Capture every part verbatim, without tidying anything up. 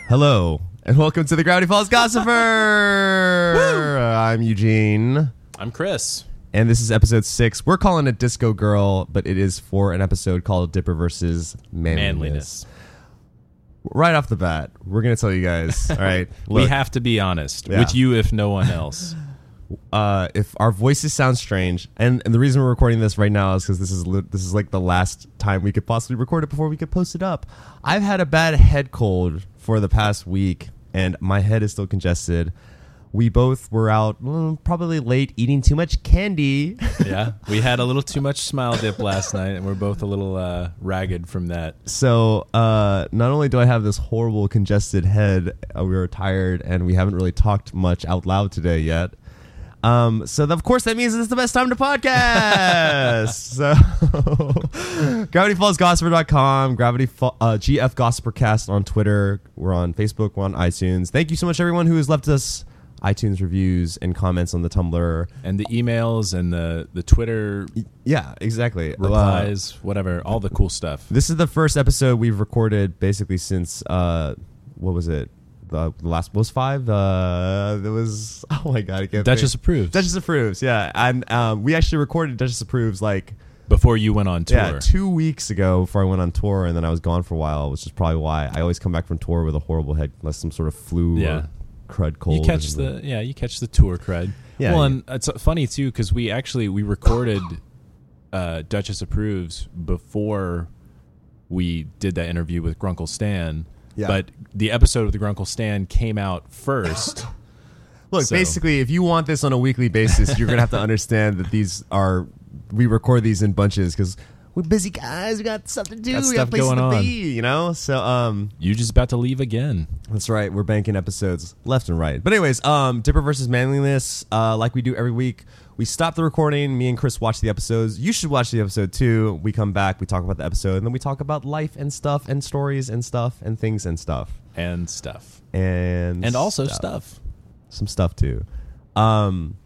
Hello, and welcome to the Gravity Falls Gossiper. I'm Eugene. I'm Chris. And this is episode six. We're calling it Disco Girl, but it is for an episode called Dipper versus Manliness. Manliness. Right off the bat, we're going to tell you guys, all right? Look, we have to be honest yeah. with you if no one else. Uh, if our voices sound strange, and, and the reason we're recording this right now is because this is li- this is like the last time we could possibly record it before we could post it up. I've had a bad head cold for the past week, and my head is still congested. We both were out well, probably late eating too much candy. Yeah, we had a little too much Smile Dip last night, and we're both a little uh, ragged from that. So uh, not only do I have this horrible congested head, uh, we were tired, and we haven't really talked much out loud today yet. Um, so of course that means it's the best time to podcast. So gravity falls gossiper dot com, Gravity Fall, uh, G F Gossipercast on Twitter. We're on Facebook, we're on iTunes. Thank you so much everyone who has left us iTunes reviews and comments on the Tumblr and the emails and the, the Twitter. Yeah, exactly. Replies, uh, whatever, all the cool stuff. This is the first episode we've recorded basically since, uh, what was it? The last was five. Uh, there was oh my god, I can't. Duchess think. Approves. Duchess Approves, yeah, and um, we actually recorded Duchess Approves like before you went on tour. Yeah, two weeks ago before I went on tour, and then I was gone for a while, which is probably why I always come back from tour with a horrible head, unless some sort of flu yeah. or crud cold. You catch the yeah, you catch the tour crud. Yeah, well, yeah. and it's funny too because we actually we recorded uh, Duchess Approves before we did that interview with Grunkle Stan. Yeah. But the episode with the Grunkle Stan came out first. Look, so. Basically, if you want this on a weekly basis, you're going to have to understand that these are, we record these in bunches because we're busy guys. We got stuff to do. Got we stuff got places going to on. be, you know? So, um, you just about to leave again. That's right. We're banking episodes left and right. But anyways, um, Dipper versus Manliness, uh, like we do every week. We stop the recording. Me and Chris watch the episodes. You should watch the episode too. We come back. We talk about the episode, and then we talk about life and stuff, and stories and stuff, and things and stuff, and stuff, and and also stuff. stuff. Some stuff too. Um,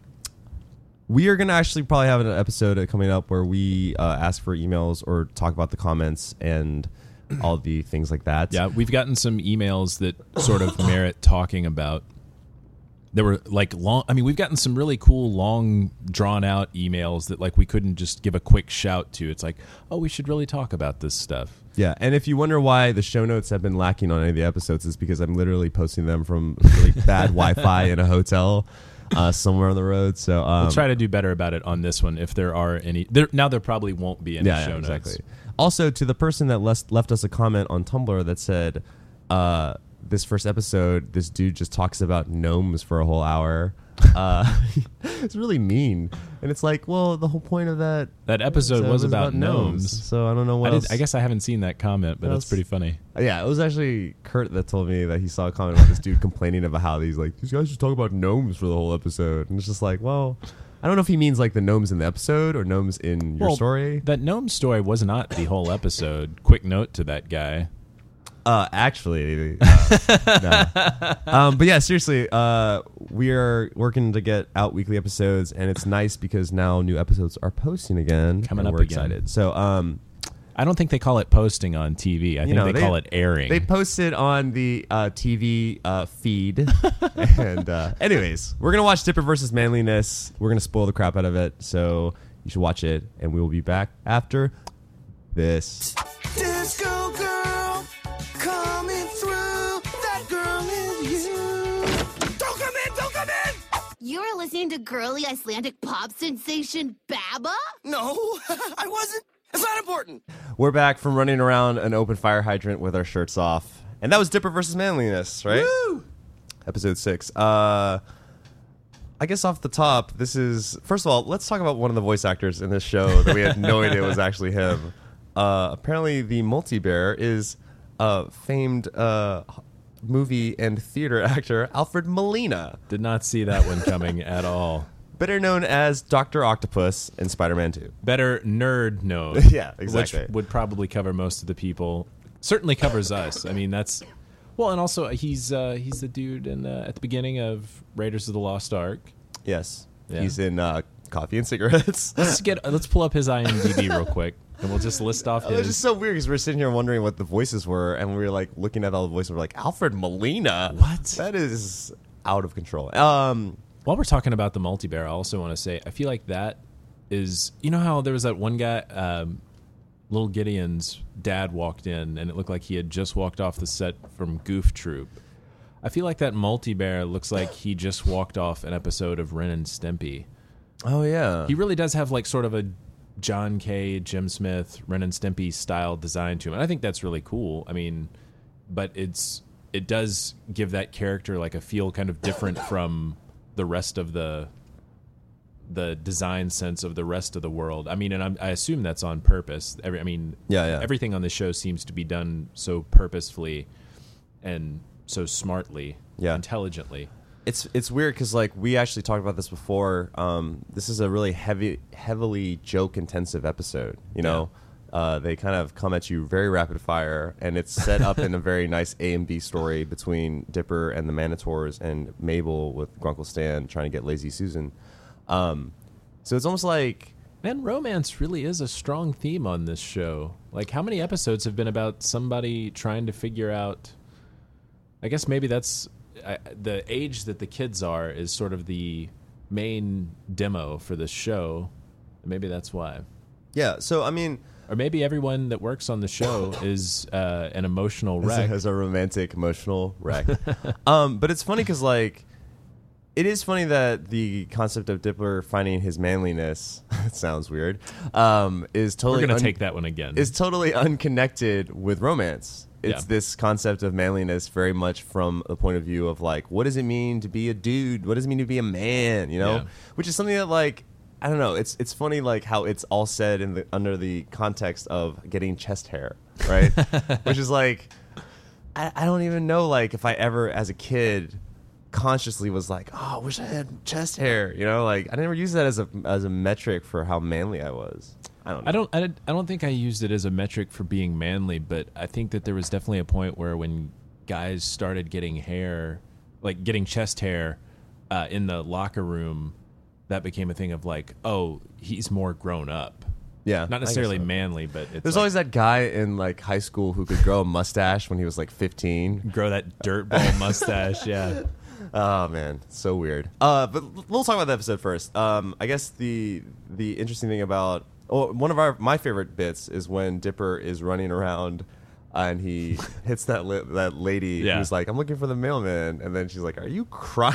we are gonna actually probably have an episode coming up where we uh, ask for emails or talk about the comments and all the things like that. Yeah, we've gotten some emails that sort of merit talking about. There were like long, I mean, we've gotten some really cool, long, drawn out emails that like we couldn't just give a quick shout to. It's like, oh, we should really talk about this stuff. Yeah. And if you wonder why the show notes have been lacking on any of the episodes, it's because I'm literally posting them from really bad Wi-Fi in a hotel uh, somewhere on the road. So um, we'll try to do better about it on this one if there are any. There, now there probably won't be any yeah, show yeah, exactly. notes. Also, to the person that left, left us a comment on Tumblr that said, uh, this first episode, this dude just talks about gnomes for a whole hour. Uh, it's really mean, and it's like, well, the whole point of that that episode was, was about, about gnomes. gnomes. So I don't know what I, else. did, I guess I haven't seen that comment, but what it's else? pretty funny. Yeah, it was actually Kurt that told me that he saw a comment about this dude complaining about how these like these guys just talk about gnomes for the whole episode, and it's just like, well, I don't know if he means like the gnomes in the episode or gnomes in your well, story. That gnome story was not the whole episode. Quick note to that guy. Uh, actually, uh, no. Um, but yeah, seriously, uh, we are working to get out weekly episodes, and it's nice because now new episodes are posting again. Coming and up we're again. excited. So, um, I don't think they call it posting on T V. I think know, they, they call it airing. They post it on the uh, T V uh, feed. And uh, anyways, we're gonna watch Dipper versus Manliness. We're gonna spoil the crap out of it, so you should watch it, and we will be back after this. Disco girl coming through. That girl is you. Don't come in, don't come in. You're listening to girly Icelandic pop sensation Baba? No, I wasn't. It's not important. We're back from running around an open fire hydrant with our shirts off, and that was Dipper versus Manliness, right? Woo! Episode six. Uh, I guess off the top, this is first of all, let's talk about one of the voice actors in this show that we had no idea was actually him. Uh, apparently, the multi-bear is uh, famed uh, movie and theater actor Alfred Molina. Did not see that one coming at all. Better known as Doctor Octopus in Spider-Man two. Better nerd known. Yeah, exactly. Which would probably cover most of the people. Certainly covers us. I mean, that's... Well, and also he's uh, he's the dude in the, at the beginning of Raiders of the Lost Ark. Yes. Yeah. He's in uh, Coffee and Cigarettes. Let's get let's pull up his I M D B real quick. and we'll just list off It was his. just so weird because we were sitting here wondering what the voices were, and we were like looking at all the voices. And we're like, Alfred Molina. What? That is out of control. Um, While we're talking about the multi-bear, I also want to say I feel like that is, you know how there was that one guy, um, Little Gideon's dad walked in, and it looked like he had just walked off the set from Goof Troop. I feel like that multi-bear looks like he just walked off an episode of Ren and Stimpy. oh yeah. He really does have like sort of a John K., Jim Smith, Ren and Stimpy style design to him, and I think that's really cool. I mean, but it's it does give that character like a feel kind of different from the rest of the the design sense of the rest of the world. I mean, and I'm, I assume that's on purpose. Every, I mean, Yeah, yeah. everything on the show seems to be done so purposefully and so smartly, Yeah. intelligently. It's it's weird because like we actually talked about this before. Um, this is a really heavy, heavily joke intensive episode. You know, uh, they kind of come at you very rapid fire, and it's set up in a very nice A and B story between Dipper and the Manitors and Mabel with Grunkle Stan trying to get Lazy Susan. Um, so it's almost like. Man, romance really is a strong theme on this show. Like, how many episodes have been about somebody trying to figure out? I guess maybe that's I, the age that the kids are is sort of the main demo for this show. Maybe that's why. Yeah. So I mean, Or maybe everyone that works on the show is uh, an emotional wreck. as a romantic, emotional wreck. um, but it's funny because like. It is funny that the concept of Dipper finding his manliness, it sounds weird, um, is totally We're going un- to take that one again. is totally unconnected with romance. It's Yeah. this concept of manliness very much from the point of view of like, what does it mean to be a dude? What does it mean to be a man? You know, Yeah. which is something that like, I don't know. It's it's funny like how it's all said in the under the context of getting chest hair, right? Which is like, I, I don't even know like if I ever as a kid consciously was like, oh, I wish I had chest hair. You know, like I never used that as a as a metric for how manly I was. I don't know. I don't. I, I don't think I used it as a metric for being manly, but I think that there was definitely a point where when guys started getting hair, like getting chest hair, uh, in the locker room, that became a thing of like, oh, he's more grown up. Yeah, Not I guess necessarily so. manly, but it's There's like, always that guy in like high school who could grow a mustache when he was like fifteen. grow that dirtball mustache. Yeah. Oh man, so weird. Uh, but l- we'll talk about the episode first. Um, I guess the the interesting thing about oh, one of our my favorite bits is when Dipper is running around and he hits that li- that lady Yeah. who's like, "I'm looking for the mailman," and then she's like, "Are you crying?"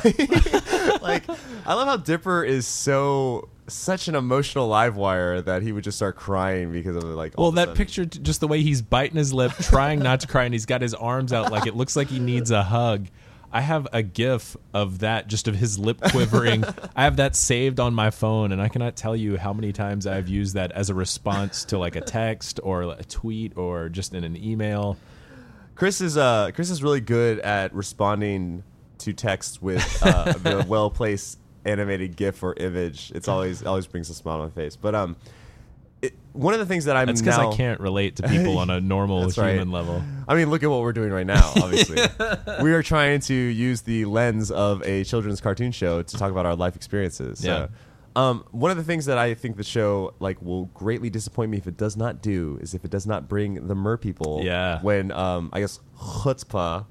Like, I love how Dipper is so such an emotional live wire that he would just start crying because of like. all Well, of a that sudden- picture, t- just the way he's biting his lip, trying not to cry, and he's got his arms out like it looks like he needs a hug. I have a GIF of that, just of his lip quivering. I have that saved on my phone, and I cannot tell you how many times I've used that as a response to like a text or a tweet or just in an email. Chris is uh Chris is really good at responding to text with uh, the well placed animated GIF or image. It's always always brings a smile on my face. But um, it, one of the things that I'm That's because now I can't relate to people on a normal That's human right. level. I mean, look at what we're doing right now. Obviously, we are trying to use the lens of a children's cartoon show to talk about our life experiences. So, Yeah. Um, one of the things that I think the show like will greatly disappoint me if it does not do is if it does not bring the mer people. Yeah. When um, I guess Chutzpah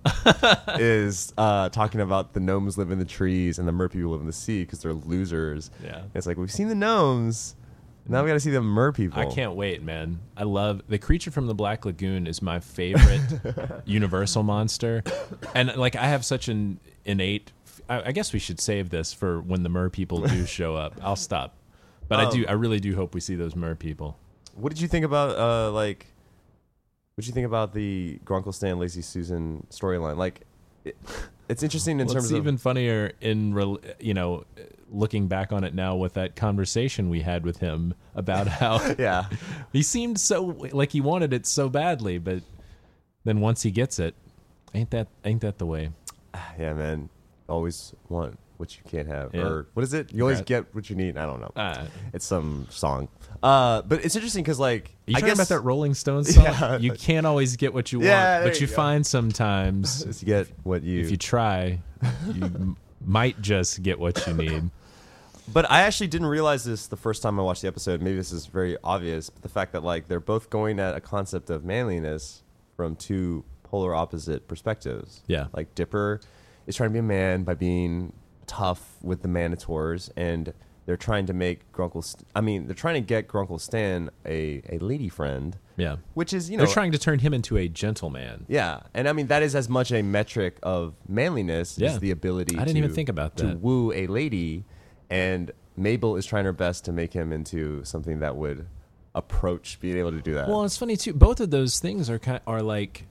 is uh, talking about the gnomes live in the trees and the mer people live in the sea because they're losers. Yeah. And it's like we've seen the gnomes, now we got to see the mer people. I can't wait, man. I love the creature from the Black Lagoon is my favorite Universal monster, and like I have such an innate. I, I guess we should save this for when the mer people do show up. I'll stop, but I do. Um, I really do hope we see those mer people. What did you think about uh like? What did you think about the Grunkle Stan Lazy Susan storyline? Like, it, it's interesting in Well, terms it's of even funnier in rel- you know looking back on it now with that conversation we had with him about how yeah. he seemed so like he wanted it so badly, but then once he gets it, ain't that ain't that the way? Yeah, man. Always want what you can't have, Yeah. or what is it? You always Right. get what you need. I don't know. Uh, It's some song. Uh, but it's interesting because like Are you I talking guess about that Rolling Stones song? Yeah. You can't always get what you want, Yeah, there but you you go. find sometimes you get what you. if you try, you m- might just get what you need. But I actually didn't realize this the first time I watched the episode. Maybe this is very obvious, but the fact that like they're both going at a concept of manliness from two polar opposite perspectives. Yeah. Like Dipper is trying to be a man by being tough with the Manitors, and they're trying to make Grunkle. St- I mean, they're trying to get Grunkle Stan a, a lady friend. Yeah. Which is, you know, They're trying to turn him into a gentleman. yeah, and I mean that is as much a metric of manliness Yeah. as the ability. I didn't to, even think about to that. woo a lady, and Mabel is trying her best to make him into something that would approach being able to do that. Well, it's funny too. Both of those things are kind are like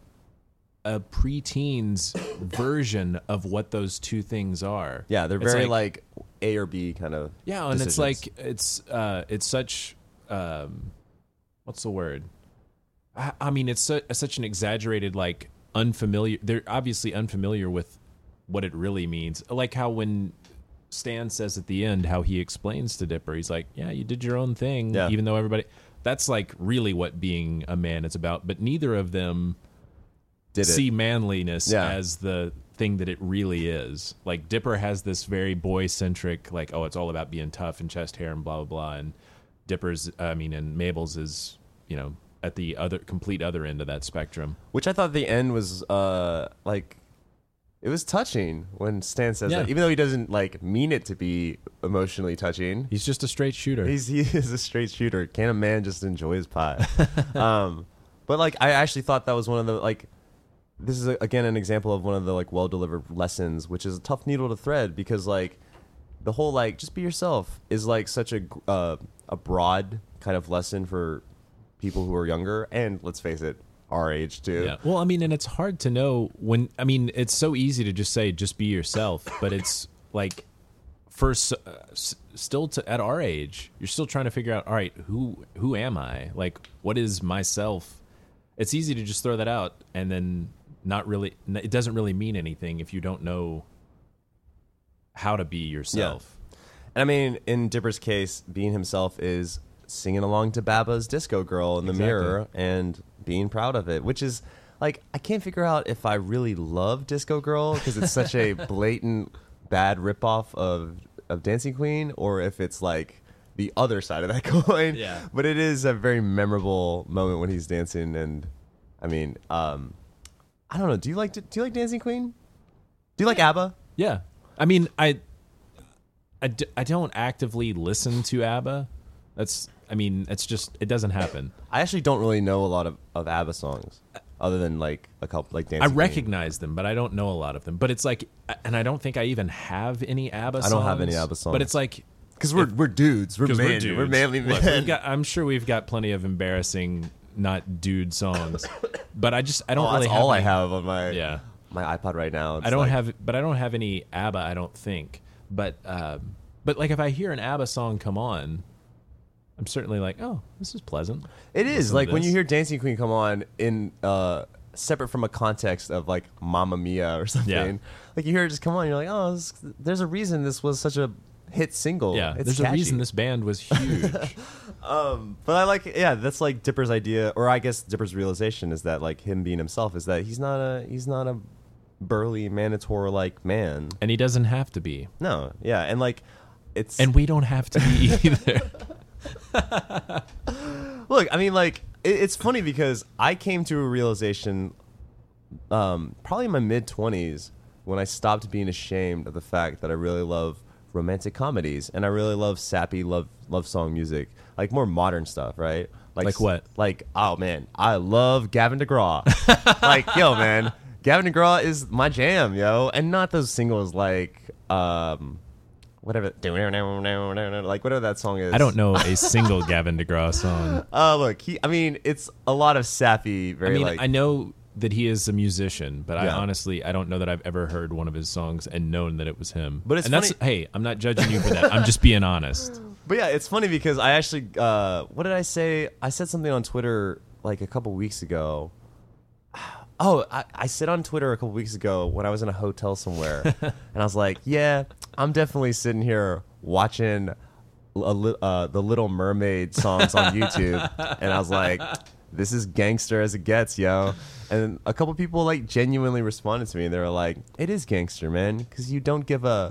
a preteens version of what those two things are. yeah, they're It's very like, A or B kind of. yeah, and it's decisions. like it's uh, it's such um, what's the word? I, I mean, it's su- such an exaggerated like unfamiliar. They're obviously unfamiliar with what it really means. Like how when Stan says at the end how he explains to Dipper, he's like, "Yeah, you did your own thing," Yeah. even though everybody. That's like really what being a man is about. But neither of them Did it. see manliness Yeah. as the thing that it really is. Like Dipper has this very boy centric, like, oh, it's all about being tough and chest hair and blah blah blah. And Dipper's, I mean, and Mabel's is, you know, at the other complete other end of that spectrum. Which I thought the end was uh like it was touching when Stan says Yeah. that, even though he doesn't like mean it to be emotionally touching. He's just a straight shooter. He's he is a straight shooter. Can a man just enjoy his pie? um, but like I actually thought that was one of the like. This is again an example of one of the like well delivered lessons, which is a tough needle to thread because like the whole like just be yourself is like such a uh, a broad kind of lesson for people who are younger and let's face it, our age too. Yeah. Well, I mean, and it's hard to know when. I mean, it's so easy to just say just be yourself, but it's like for s- uh, s- still to at our age, you're still trying to figure out. All right, who who am I? Like, what is myself? It's easy to just throw that out and then not really. It doesn't really mean anything if you don't know how to be yourself. And I mean, in Dipper's case, being himself is singing along to Baba's Disco Girl in the Exactly. mirror and being proud of it, which is like, I can't figure out if I really love Disco Girl because it's such a blatant bad ripoff of, of Dancing Queen, or if it's like the other side of that coin. Yeah. But it is a very memorable moment when he's dancing. And I mean, um, I don't know. Do you like, do you like Dancing Queen? Do you like ABBA? Yeah. I mean, I, I, d- I don't actively listen to ABBA. That's, I mean, it's just, it doesn't happen. I actually don't really know a lot of, of ABBA songs other than like a couple, like Dancing I Queen. recognize them, but I don't know a lot of them. But it's like, and I don't think I even have any ABBA songs. I don't have any ABBA songs. But it's like, Because we're, we're dudes. We're 'cause men. we're dudes. We're manly men. Look, we've got, I'm sure we've got plenty of embarrassing, not dude songs. But I just, I don't oh, really that's have all I any- have on my Yeah. my iPod right now. It's I don't like- have, but I don't have any ABBA. I don't think. But, um, but like if I hear an ABBA song come on, I'm certainly like, oh, this is pleasant. It is Listen to like when this. you hear Dancing Queen come on in uh, separate from a context of like Mamma Mia or something. Yeah. Like you hear it just come on, you're like, oh, this, there's a reason this was such a hit single. Yeah, it's there's catchy. a reason this band was huge. Um, but I like, yeah, that's like Dipper's idea, or I guess Dipper's realization is that like him being himself is that he's not a he's not a burly Manitor like man. And he doesn't have to be. No, yeah, and like it's And we don't have to be either. Look, I mean, like, it, it's funny because I came to a realization um, probably in my mid twenties when I stopped being ashamed of the fact that I really love romantic comedies and I really love sappy love love song music, like more modern stuff, right? Like what? Like, oh man, I love Gavin DeGraw. Like, yo, man, Gavin DeGraw is my jam, yo, and not those singles like um, whatever, like whatever that song is. I don't know a single Gavin DeGraw song. Uh, look, he. I mean, it's a lot of sappy, I very mean, like. I know that he is a musician, but I Yeah. honestly, I don't know that I've ever heard one of his songs and known that it was him. But it's and that's, funny- hey, I'm not judging you for that. I'm just being honest. But yeah, it's funny because I actually. Uh, what did I say? I said something on Twitter like a couple weeks ago. Oh, I, I said on Twitter a couple weeks ago when I was in a hotel somewhere, and I was like, "Yeah, I'm definitely sitting here watching a li- uh, the Little Mermaid songs on YouTube," and I was like, "This is gangster as it gets, yo." And a couple people like genuinely responded to me, and they were like, "It is gangster, man, because you don't give a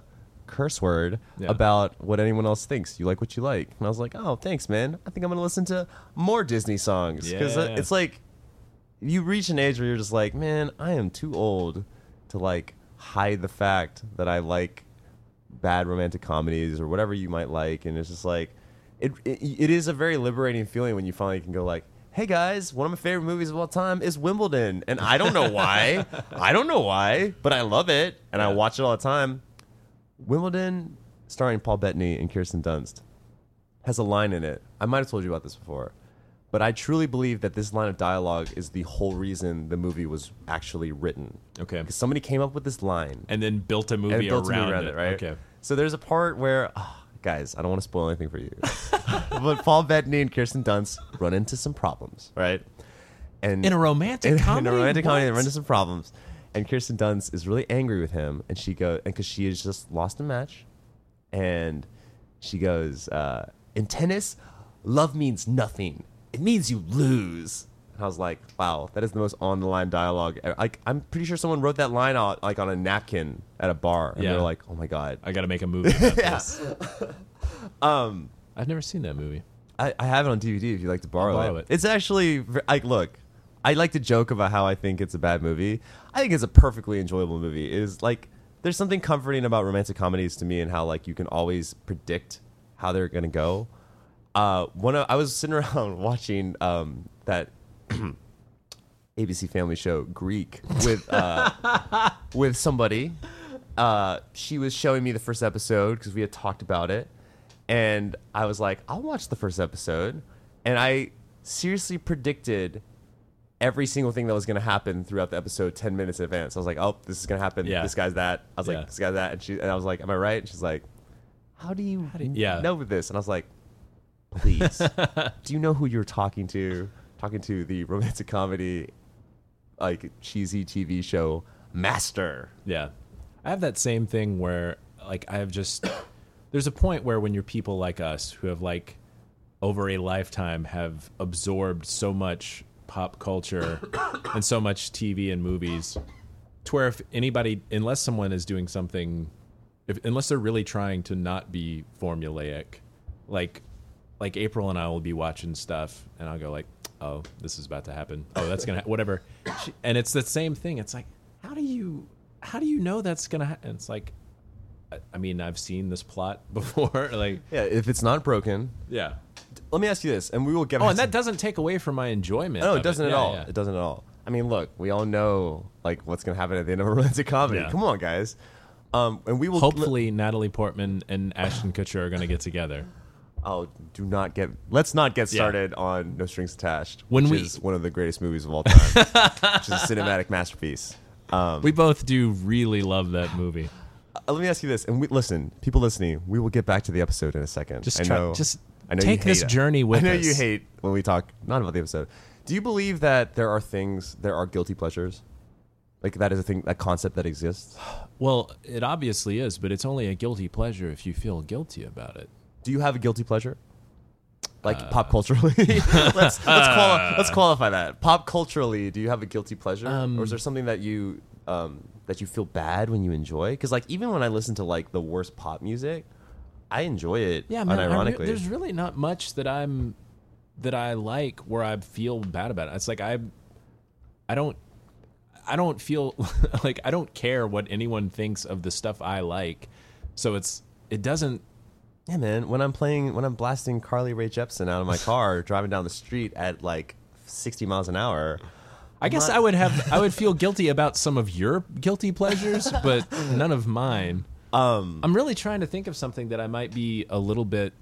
curse word Yeah. about what anyone else thinks. You like what you like. And I was like, oh, thanks, man. I think I'm going to listen to more Disney songs. Because Yeah. it's like, you reach an age where you're just like, man, I am too old to like hide the fact that I like bad romantic comedies or whatever you might like. And it's just like, it, it it is a very liberating feeling when you finally can go like, hey guys, one of my favorite movies of all time is Wimbledon. And I don't know why. I don't know why, but I love it. And I Yeah. watch it all the time. Wimbledon, starring Paul Bettany and Kirsten Dunst, has a line in it. I might have told you about this before. But I truly believe that this line of dialogue is the whole reason the movie was actually written. Okay. Because somebody came up with this line And then built a movie and built a around, movie around it, right? Okay. So there's a part where, oh, guys, I don't want to spoil anything for you, but Paul Bettany and Kirsten Dunst run into some problems, right? And In a romantic in, comedy? in a romantic comedy, they What? run into some problems, and Kirsten Dunst is really angry with him, and she goes, and because she has just lost a match, and she goes, uh, in tennis, love means nothing. It means you lose. And I was like, wow, that is the most on the line dialogue. Like, I'm pretty sure someone wrote that line out like on a napkin at a bar, and Yeah. they're like, oh my god. I got to make a movie about Yeah. this. um, I've never seen that movie. I, I have it on D V D if you'd like to borrow, borrow it. it. It's actually, v- like, look, I like to joke about how I think it's a bad movie. I think it's a perfectly enjoyable movie. It is like, there's something comforting about romantic comedies to me and how, like, you can always predict how they're going to go. Uh, one of, I was sitting around watching um, that A B C Family show, Greek, with uh, with somebody. Uh, she was showing me the first episode because we had talked about it. And I was like, I'll watch the first episode. And I seriously predicted every single thing that was going to happen throughout the episode ten minutes in advance. I was like, oh, this is going to happen. Yeah. This guy's that. I was Yeah. like, this guy's that. And, she, and I was like, am I right? And she's like, how do you, do you- Yeah. know this? And I was like, please, do you know who you're talking to? Talking to the romantic comedy, like, cheesy T V show master. Yeah. I have that same thing where, like, I have just. There's a point where when you're people like us who have, like, over a lifetime have absorbed so much pop culture and so much T V and movies, to where if anybody, unless someone is doing something, if, unless they're really trying to not be formulaic, like, like April and I will be watching stuff and I'll go like, oh, this is about to happen. Oh, that's gonna ha- whatever. She, and it's the same thing. It's like, how do you, how do you know that's gonna happen? It's like, I, I mean, I've seen this plot before. Like, Yeah, if it's not broken. yeah. Let me ask you this, and we will get Oh, back and to- that doesn't take away from my enjoyment. No, of it doesn't at Yeah, all. yeah. It doesn't at all. I mean, look, we all know like what's gonna happen at the end of a romantic comedy. Yeah. Come on, guys. Um, and we will Hopefully, Natalie Portman and Ashton Kutcher are going to get together. Oh, do not get. Let's not get Yeah. started on No Strings Attached, When which we- is one of the greatest movies of all time, which is a cinematic masterpiece. Um, We both do really love that movie. uh, let me ask you this, and we, listen, people listening, we will get back to the episode in a second. Just I try- know, just I know take you hate this it. journey with I know us. you hate when we talk not about the episode. Do you believe that there are things, there are guilty pleasures, like that is a thing, that concept that exists? Well, it obviously is, but it's only a guilty pleasure if you feel guilty about it. Do you have a guilty pleasure? Like Uh, pop culturally, let's let's, quali- let's qualify that. Pop culturally, do you have a guilty pleasure, Um, or is there something that you um, that you feel bad when you enjoy? Because like even when I listen to like the worst pop music, I enjoy it. Yeah, man. I re- unironically. there's really not much that I'm that I like where I feel bad about it. It's like I, I don't, I don't feel like I don't care what anyone thinks of the stuff I like. So it's it doesn't. Yeah, man. When I'm playing, when I'm blasting Carly Rae Jepsen out of my car, driving down the street at like sixty miles an hour. I guess not- I would have I would feel guilty about some of your guilty pleasures, but none of mine. Um, I'm really trying to think of something that I might be a little bit,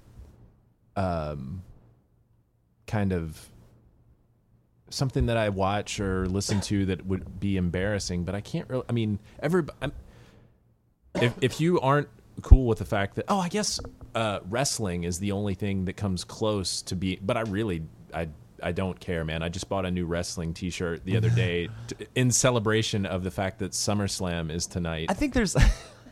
um, kind of something that I watch or listen to that would be embarrassing, but I can't really. I mean, every I'm, if if you aren't cool with the fact that oh, I guess uh, wrestling is the only thing that comes close to be, but I really I. I don't care, man. I just bought a new wrestling T-shirt the other day t- in celebration of the fact that SummerSlam is tonight. I think there's. I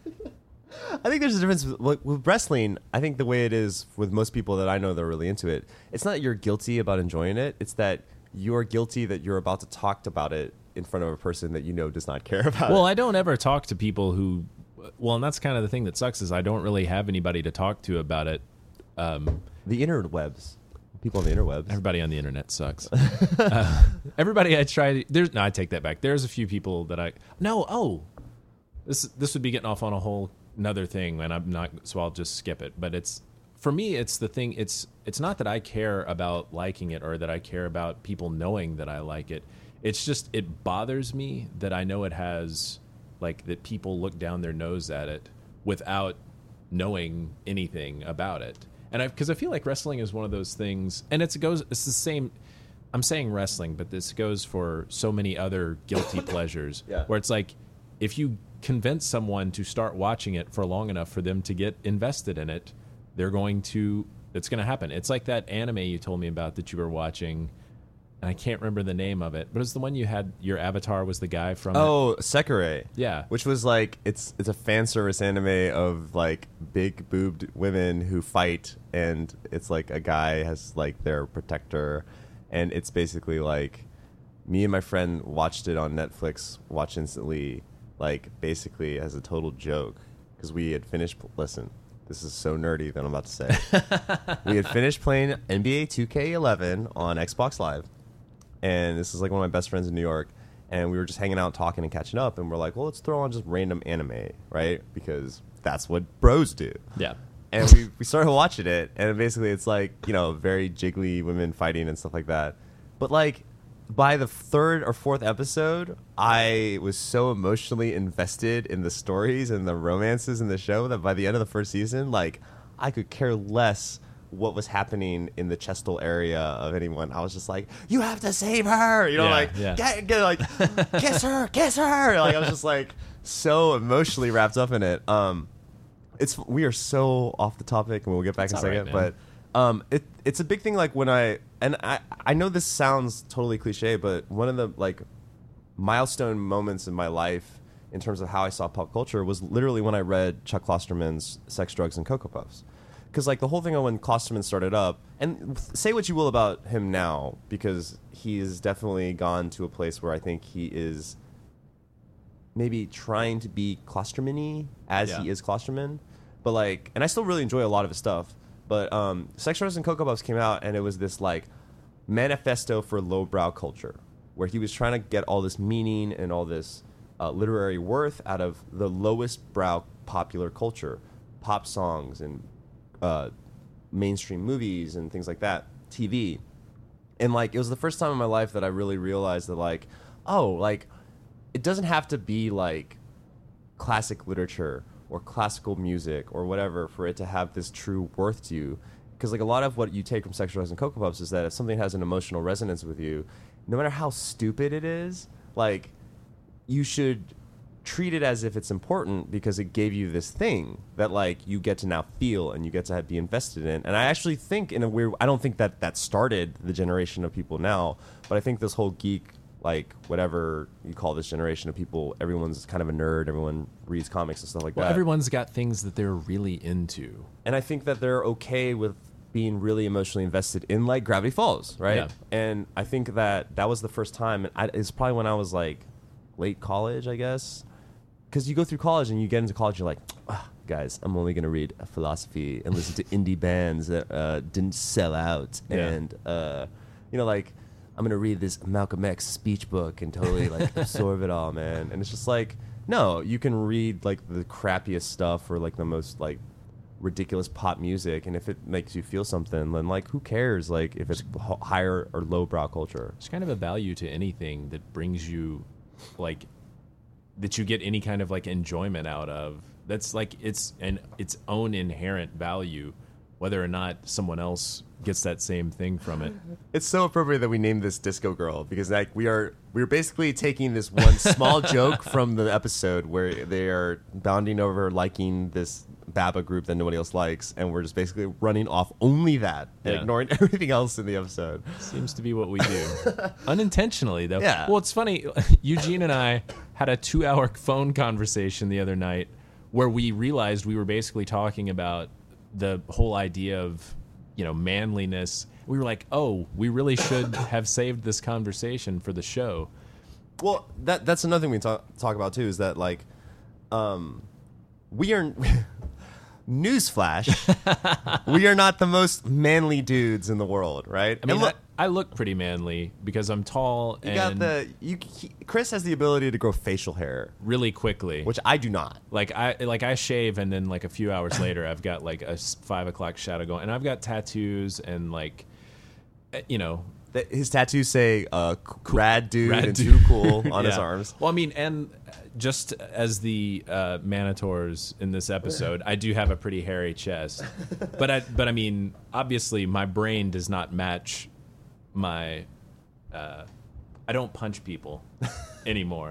think there's a difference with, like, with wrestling. I think the way it is with most people that I know that are really into it, it's not that you're guilty about enjoying it. It's that you're guilty that you're about to talk about it in front of a person that you know does not care about Well, it. I don't ever talk to people who Well, and that's kind of the thing that sucks is I don't really have anybody to talk to about it. Um, The interwebs. People on the interwebs. everybody on the internet sucks. uh, everybody I try. There's no, I take that back. There's a few people that I no. Oh, this this would be getting off on a whole another thing, and I'm not. So I'll just skip it. But it's for me. It's the thing. It's it's not that I care about liking it or that I care about people knowing that I like it. It's just it bothers me that I know it has like that people look down their nose at it without knowing anything about it. And I, because I feel like wrestling is one of those things, and it's, it goes, it's the same. I'm saying wrestling, but this goes for so many other guilty pleasures. Yeah. Where it's like, if you convince someone to start watching it for long enough for them to get invested in it, they're going to. It's going to happen. It's like that anime you told me about that you were watching, and I can't remember the name of it, but it's the one you had. Your avatar was the guy from. Oh, Sekirei. Yeah. Which was like it's it's a fan service anime of like big boobed women who fight, and it's like a guy has like their protector, and it's basically like me and my friend watched it on Netflix, watch instantly, like basically as a total joke because we had finished. Listen, this is so nerdy that I'm about to say. We had finished playing N B A two K eleven on Xbox Live. And this is like one of my best friends in New York, and we were just hanging out, talking and catching up, and we're like, well, let's throw on just random anime, right? Because that's what bros do. Yeah. And we, we started watching it, and basically it's like, you know, very jiggly women fighting and stuff like that. But like by the third or fourth episode, I was so emotionally invested in the stories and the romances in the show that by the end of the first season, like I could care less what was happening in the chestal area of anyone. I was just like, you have to save her, you know, Yeah, like yeah. get, get like kiss her, kiss her. Like I was just like so emotionally wrapped up in it. Um, it's we are so off the topic, and we'll get back It's in a all right, second. man. But um, it it's a big thing. Like when I and I I know this sounds totally cliche, but one of the like milestone moments in my life in terms of how I saw pop culture was literally when I read Chuck Klosterman's Sex, Drugs, and Cocoa Puffs. Because like the whole thing of when Klosterman started up, and say what you will about him now, because he has definitely gone to a place where I think he is maybe trying to be Klosterman-y as Yeah. he is Klosterman. But like, and I still really enjoy a lot of his stuff. But um, Sex, Drugs, and Cocoa Puffs came out, and it was this like manifesto for lowbrow culture, where he was trying to get all this meaning and all this uh, literary worth out of the lowest brow popular culture, pop songs and uh, mainstream movies and things like that, T V. And like, it was the first time in my life that I really realized that like, oh, like it doesn't have to be like classic literature or classical music or whatever for it to have this true worth to you. Because like a lot of what you take from Sex, Drugs, and Cocoa Puffs is that if something has an emotional resonance with you, no matter how stupid it is, like you should treat it as if it's important because it gave you this thing that like you get to now feel and you get to have, be invested in. And I actually think in a weird, I don't think that that started the generation of people now, but I think this whole geek, like whatever you call this generation of people, everyone's kind of a nerd. Everyone reads comics and stuff like Well, that. everyone's got things that they're really into. And I think that they're okay with being really emotionally invested in like Gravity Falls, right? Yeah. And I think that that was the first time, and I, it's probably when I was like late college, I guess, because you go through college and you get into college, you're like, ah, guys, I'm only gonna read philosophy and listen to indie bands that uh, didn't sell out, Yeah. and uh, you know, like I'm gonna read this Malcolm X speech book and totally like absorb it all, man. And it's just like, no, you can read like the crappiest stuff or like the most like ridiculous pop music, and if it makes you feel something, then like who cares like if it's h- higher or low brow culture. There's kind of a value to anything that brings you, like, that you get any kind of like enjoyment out of. That's like it's an its own inherent value, whether or not someone else gets that same thing from it. It's so appropriate that we named this Disco Girl because like we are we're basically taking this one small joke from the episode where they are bounding over liking this Baba group that nobody else likes, and we're just basically running off only that and Yeah. ignoring everything else in the episode. Seems to be what we do. Unintentionally, though. Yeah. Well, it's funny. Eugene and I had a two-hour phone conversation the other night where we realized we were basically talking about the whole idea of, you know, manliness. We were like, oh, we really should have saved this conversation for the show. Well, that that's another thing we talk talk about too is that like, um, we are. Newsflash, we are not the most manly dudes in the world, right? I mean, And look, I, I look pretty manly because I'm tall you and got the you. He, Chris has the ability to grow facial hair, really quickly. which I do not. Like I like I shave and then like a few hours later I've got like a s- five o'clock shadow going, and I've got tattoos and like, eh, you know, That- His tattoos say uh, "rad dude" Rad and dude. "too cool" on his Yeah. arms. Well, I mean, and just as the uh, Manitors in this episode, I do have a pretty hairy chest. But I, but I mean, obviously, my brain does not match my. Uh, I don't punch people anymore.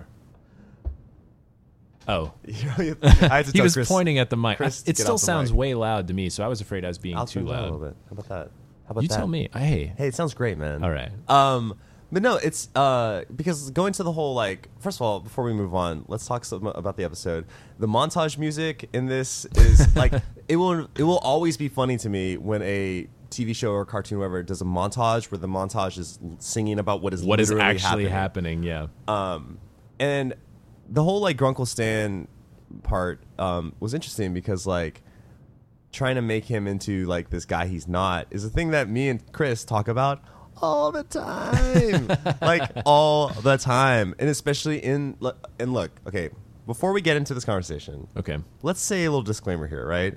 Oh, I had to he tell was Chris, pointing at the mic. Chris to It get still off the sounds mic. way loud to me, so I was afraid I was being I'll too turn it down a loud. little bit. How about that? How about You that? tell me. Hey, Hey, it sounds great, man. all right. Um, but no, it's uh because going to the whole like first of all, before we move on, let's talk some about the episode. The montage music in this is like it will it will always be funny to me when a T V show or cartoon or whatever does a montage where the montage is singing about what is What is literally actually happening. happening? Yeah. Um, and the whole like Grunkle Stan part um, was interesting because like trying to make him into like this guy he's not is a thing that me and Chris talk about all the time, like all the time, and especially in and look, okay, before we get into this conversation, Okay. let's say a little disclaimer here, right?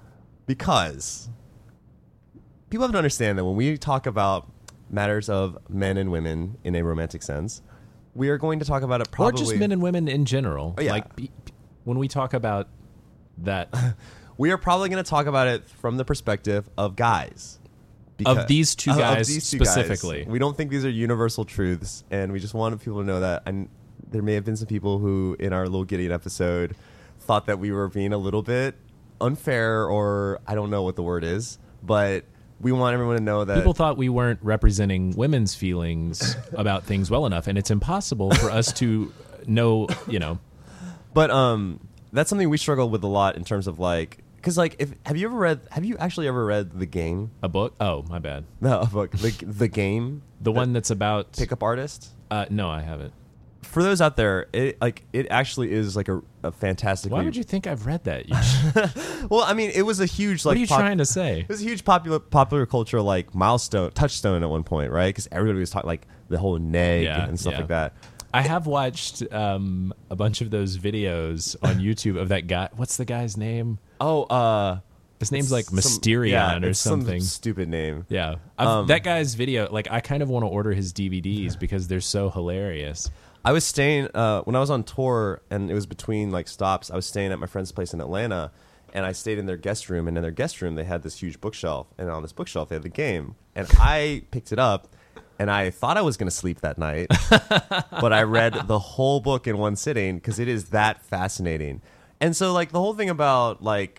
Because people have to understand that when we talk about matters of men and women in a romantic sense, we are going to talk about it probably Or just men and women in general. Oh, yeah. Like be- be- when we talk about that we are probably going to talk about it from the perspective of guys. Of these two of- of guys these two guys. specifically. We don't think these are universal truths, and we just wanted people to know that. And there may have been some people who, in our little Gideon episode, thought that we were being a little bit unfair, or I don't know what the word is, but we want everyone to know that people thought we weren't representing women's feelings about things well enough, and it's impossible for us to know, you know. But um, that's something we struggle with a lot in terms of like, because like, if have you ever read? Have you actually ever read The Game? A book? Oh, my bad. No, a book. The The Game. The one that's about Pickup Artist. Uh, no, I haven't. For those out there, it like it actually is like a, a fantastic. Why read. would you think I've read that? You, Well, I mean, it was a huge like. what are you pop- trying to say? It was a huge popular popular culture like milestone touchstone at one point, right? Because everybody was talking like the whole neg Yeah, and stuff yeah. like that. I have watched um, a bunch of those videos on YouTube of that guy. What's the guy's name? Oh, uh, His name's like some- Mysterion yeah, or it's some something. stupid name. Yeah, I've, Um, that guy's video. Like, I kind of want to order his D V Ds because they're so hilarious. I was staying uh, when I was on tour, and it was between like stops. I was staying at my friend's place in Atlanta, and I stayed in their guest room. And in their guest room, they had this huge bookshelf, and on this bookshelf, they had The Game. And I picked it up, and I thought I was going to sleep that night, but I read the whole book in one sitting because it is that fascinating. And so, like the whole thing about like,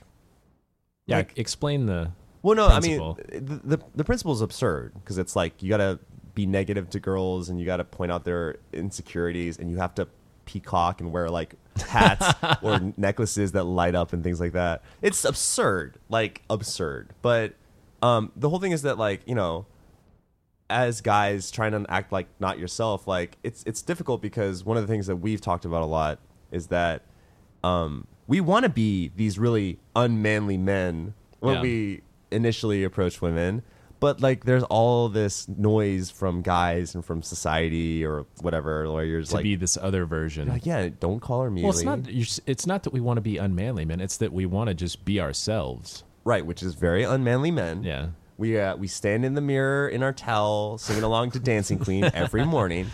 Yeah, like, explain the. well, no, principle. I mean the the, the principle is absurd because it's like you got to be negative to girls and you got to point out their insecurities and you have to peacock and wear like hats or necklaces that light up and things like that. It's absurd, like absurd. But um, the whole thing is that like you know, as guys trying to act like not yourself, like it's it's difficult because one of the things that we've talked about a lot is that um, we want to be these really unmanly men when Yeah. we initially approach women. But like, there's all this noise from guys and from society or whatever, where you're just To like, be this other version. like, yeah, don't call her well, immediately. it's not. You're, s- it's not that we want to be unmanly, man. It's that we want to just be ourselves. right, which is very unmanly men. Yeah. We uh, we stand in the mirror in our towel, singing along to Dancing Queen every morning,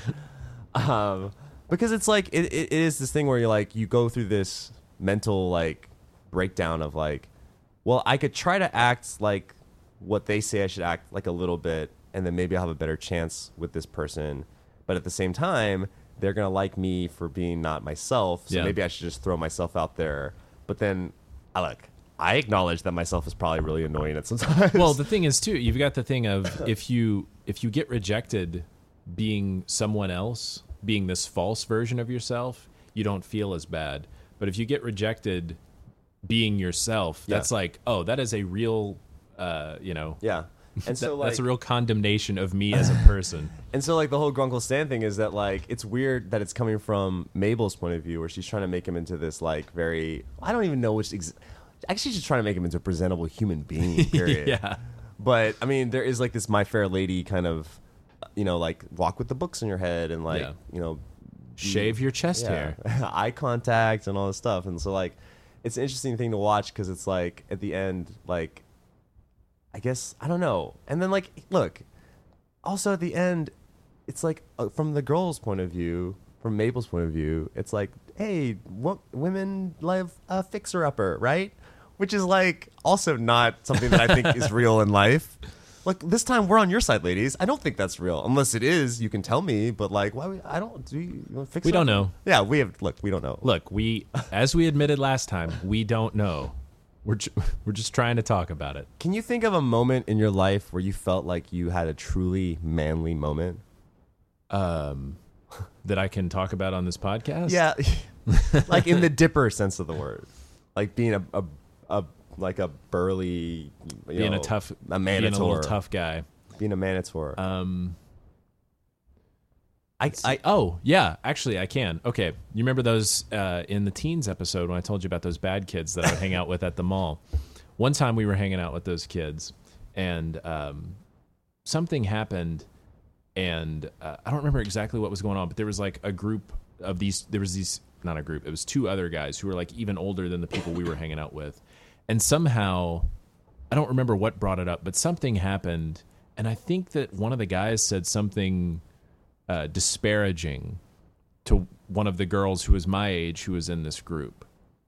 um, because it's like it, it, it is this thing where you're like you go through this mental like breakdown of like, well, I could try to act like what they say I should act like a little bit, and then maybe I'll have a better chance with this person, but at the same time, they're gonna like me for being not myself, so Yeah. maybe I should just throw myself out there. But then, I like. I acknowledge that myself is probably really annoying at sometimes. Well, the thing is too, you've got the thing of if you if you get rejected being someone else, being this false version of yourself, you don't feel as bad. But if you get rejected being yourself, Yeah. that's like, oh, that is a real uh, you know, yeah, And so That- like that's a real condemnation of me as a person. And so, like, the whole Grunkle Stan thing is that, like, it's weird that it's coming from Mabel's point of view, where she's trying to make him into this, like, very, I don't even know which, ex- actually, she's trying to make him into a presentable human being, period. Yeah. But, I mean, there is, like, this My Fair Lady kind of, you know, like, walk with the books in your head and, like, Yeah. you know, Shave your chest yeah, hair. eye contact and all this stuff. And so, like, it's an interesting thing to watch because it's, like, at the end, like, I guess, I don't know. And then, like, look, also at the end, it's like uh, from the girl's point of view, from Mabel's point of view, it's like, hey, what women love a fixer-upper, right? Which is like also not something that I think is real in life. Like, this time we're on your side, ladies. I don't think that's real, unless it is. You can tell me, but like, why? We, I don't. Do you, you fix? We don't know. Yeah, we have. Look, we don't know. Look, we, as we admitted last time, we don't know. We're ju- we're just trying to talk about it. Can you think of a moment in your life where you felt like you had a truly manly moment? Um, that I can talk about on this podcast. Yeah, like in the dipper sense of the word, like being a a, a like a burly, you being know, a tough, a being manitor, a little tough guy. being a manitor. Um, I, I oh yeah, actually I can. Okay, you remember those uh, in the teens episode when I told you about those bad kids that I would hang out with at the mall? One time we were hanging out with those kids, and um, something happened, and uh, I don't remember exactly what was going on, but there was like a group of these. There was these not a group. It was two other guys who were like even older than the people we were hanging out with, and somehow I don't remember what brought it up, but something happened, and I think that one of the guys said something Uh, disparaging to one of the girls who was my age who was in this group.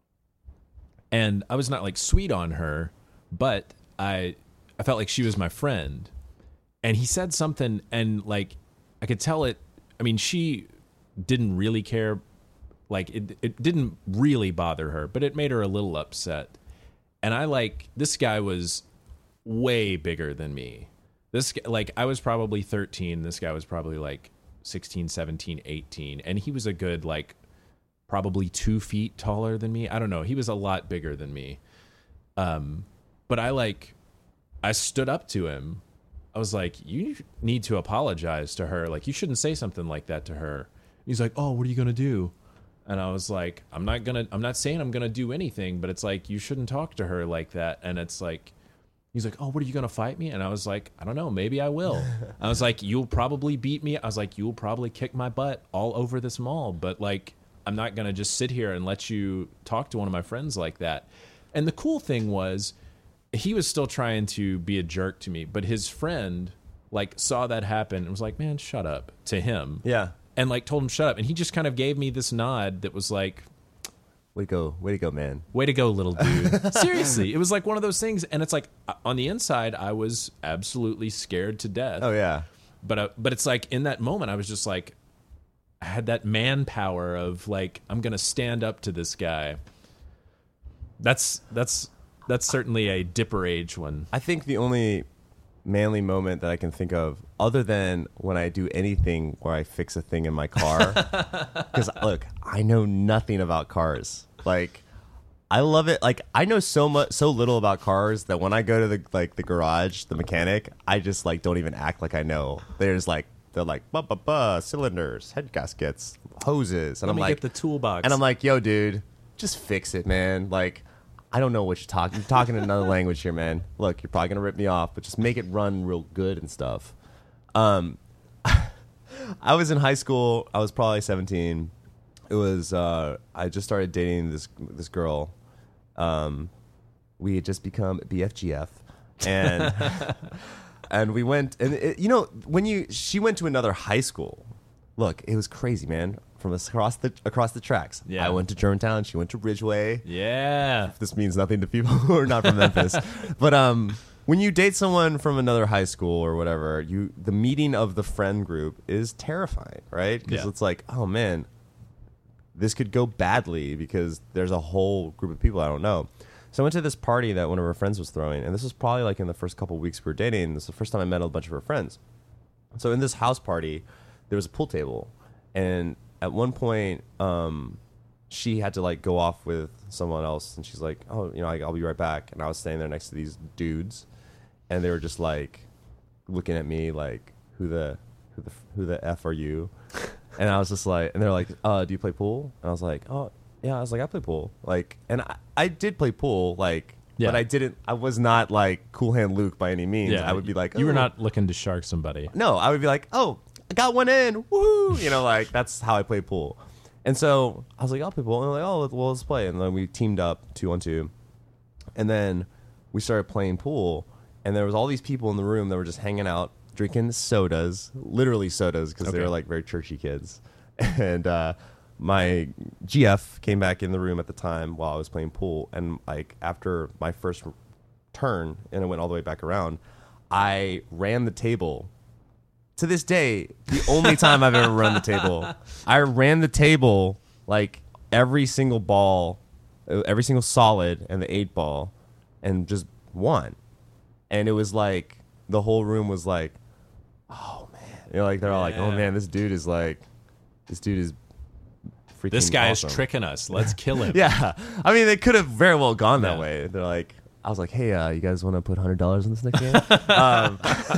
And I was not like sweet on her, but I I felt like she was my friend. And he said something, and like I could tell it, I mean, she didn't really care, like it it didn't really bother her, but it made her a little upset. And I like, this guy was way bigger than me. This guy, like I was probably thirteen, this guy was probably like sixteen, seventeen, eighteen, and he was a good like probably two feet taller than me. I don't know, he was a lot bigger than me. Um but I like I stood up to him. I was like, you need to apologize to her, like you shouldn't say something like that to her. He's like, oh, what are you gonna do? And I was like, I'm not gonna I'm not saying I'm gonna do anything, but it's like you shouldn't talk to her like that. And it's like, he's like, oh, what are you going to fight me? And I was like, I don't know, maybe I will. I was like, you'll probably beat me. I was like, you'll probably kick my butt all over this mall. But, like, I'm not going to just sit here and let you talk to one of my friends like that. And the cool thing was, he was still trying to be a jerk to me. But his friend, like, saw that happen and was like, man, shut up, to him. yeah. And, like, told him shut up. And he just kind of gave me this nod that was like, Way to go, way to go, man. way to go, little dude. Seriously, it was like one of those things, and it's like on the inside, I was absolutely scared to death. Oh yeah. But uh, but it's like in that moment, I was just like, I had that manpower of like, I'm gonna stand up to this guy. That's that's that's certainly a dipper age one. I think the only manly moment that I can think of, other than when I do anything where I fix a thing in my car, because look, I know nothing about cars. Like, I love it. Like, I know so much, so little about cars that when I go to the like the garage, the mechanic, I just like don't even act like I know. There's like they're like ba ba ba cylinders, head gaskets, hoses, and Let I'm me like, get the toolbox. and I'm like, yo, dude, just fix it, man. Like, I don't know what you're talking. You're talking another language here, man. Look, you're probably gonna rip me off, but just make it run real good and stuff. Um, I was in high school. I was probably seventeen. It was. Uh, I just started dating this this girl. Um, we had just become B F G F, and and we went. And it, you know, when you she went to another high school. Look, it was crazy, man. From across the across the tracks. Yeah. I went to Germantown. She went to Ridgeway. yeah. This means nothing to people who are not from Memphis. But um, when you date someone from another high school or whatever, you the meeting of the friend group is terrifying, right? Because Yeah. it's like, oh man, this could go badly because there's a whole group of people I don't know. So I went to this party that one of her friends was throwing, and this was probably like in the first couple of weeks we were dating. This is the first time I met a bunch of her friends. So in this house party, there was a pool table, and at one point, um, she had to like go off with someone else, and she's like, "Oh, you know, I, I'll be right back." And I was standing there next to these dudes, and they were just like looking at me like, who the who the who the f are you? And I was just like, and they're like, uh, do you play pool? And I was like, oh yeah. I was like, I play pool. Like, and I, I did play pool. Like, Yeah. but I didn't. I was not like Cool Hand Luke by any means. Yeah, I would be like, you were "Oh." not looking to shark somebody. No, I would be like, oh, I got one in. Woohoo! You know, like that's how I play pool. And so I was like, I'll play pool. And they're like, oh, well, let's play. And then we teamed up two on two. And then we started playing pool. And there was all these people in the room that were just hanging out, drinking sodas, literally sodas, because they Okay. were like very churchy kids. And uh, my G F came back in the room at the time while I was playing pool. And like after my first turn, and it went all the way back around, I ran the table. To this day, the only time I've ever run the table, I ran the table like every single ball, uh, every single solid, and the eight ball, and just won. And it was like the whole room was like, "Oh man!" You know, like they're all like, "Oh Yeah. man, this dude is like, this dude is freaking This guy awesome." is tricking us. Let's kill him. Yeah, I mean, they could have very well gone that Yeah. way. They're like, I was like, "Hey, uh, you guys want to put hundred dollars in this next game?" um,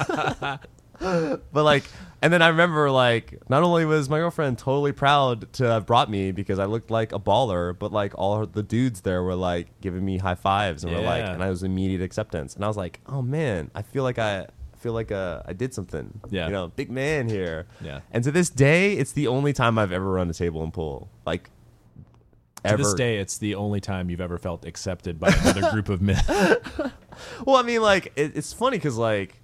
but like, and then I remember like, not only was my girlfriend totally proud to have brought me because I looked like a baller, but like all the dudes there were like giving me high fives and were like, Yeah. and I was immediate acceptance, and I was like, oh man, I feel like I. I feel like uh, I did something. Yeah. You know, big man here. Yeah. And to this day, it's the only time I've ever run a table and pool. Like, To ever. this day, it's the only time you've ever felt accepted by another group of men. Well, I mean, like, it, it's funny because, like,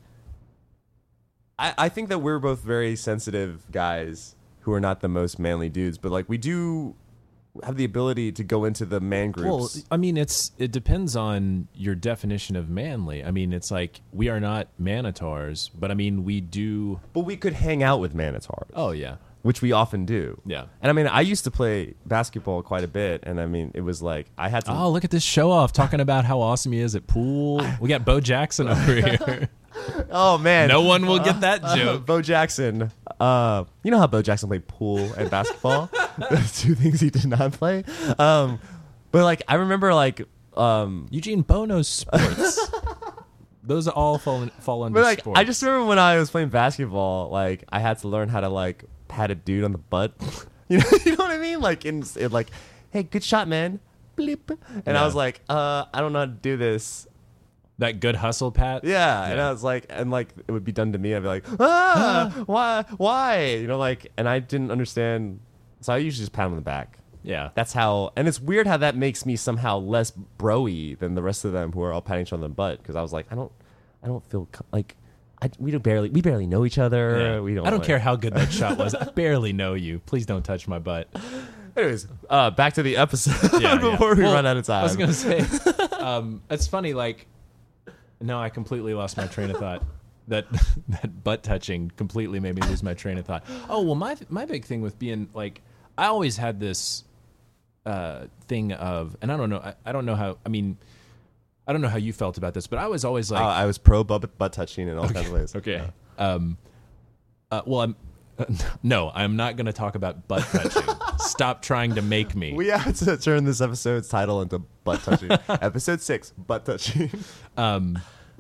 I, I think that we're both very sensitive guys who are not the most manly dudes, but, like, we do have the ability to go into the man Well, groups. I mean, it's it depends on your definition of manly. I mean, it's like we are not manitars, but I mean, we do. but we could hang out with manitars, Oh yeah, which we often do. Yeah. And, I mean, I used to play basketball quite a bit, and, I mean, it was like I had to... Oh, look at this show off talking about how awesome he is at pool. We got Bo Jackson over here. Oh, man. No one will get that Uh, joke. Bo Jackson. Uh, you know how Bo Jackson played pool and basketball? Those two things he did not play. Um, but like I remember, like, um, Eugene Bono's sports. Those all fall fall under but like sports. I just remember when I was playing basketball, like I had to learn how to like pat a dude on the butt. you know, you know what I mean? Like in, in like, hey, good shot, man. Bleep. And Yeah. I was like, uh, I don't know how to do this. that good hustle, Pat. Yeah, and Yeah. I was like, and like it would be done to me. I'd be like, ah, why, why? You know, like, and I didn't understand. So I usually just pat him on the back. Yeah. That's how, and it's weird how that makes me somehow less bro-y than the rest of them who are all patting each other on the butt. Because I was like, I don't, I don't feel co- like, I, we don't barely, we barely know each other. Yeah. We don't. I don't like- care how good that shot was. I barely know you. Please don't touch my butt. Anyways, uh, back to the episode Yeah, before yeah. we Well, run out of time. I was gonna say, um, it's funny. Like, no, I completely lost my train of thought. That that butt touching completely made me lose my train of thought. Oh well, my my big thing with being like, I always had this uh, thing of, and I don't know, I, I don't know how. I mean, I don't know how you felt about this, but I was always like, Uh, I was pro butt, butt touching in all kinds of ways. okay, um, uh, well, I'm. No, I'm not going to talk about butt touching. Stop trying to make me. We have to turn this episode's title into butt touching. Episode six, butt touching. Um,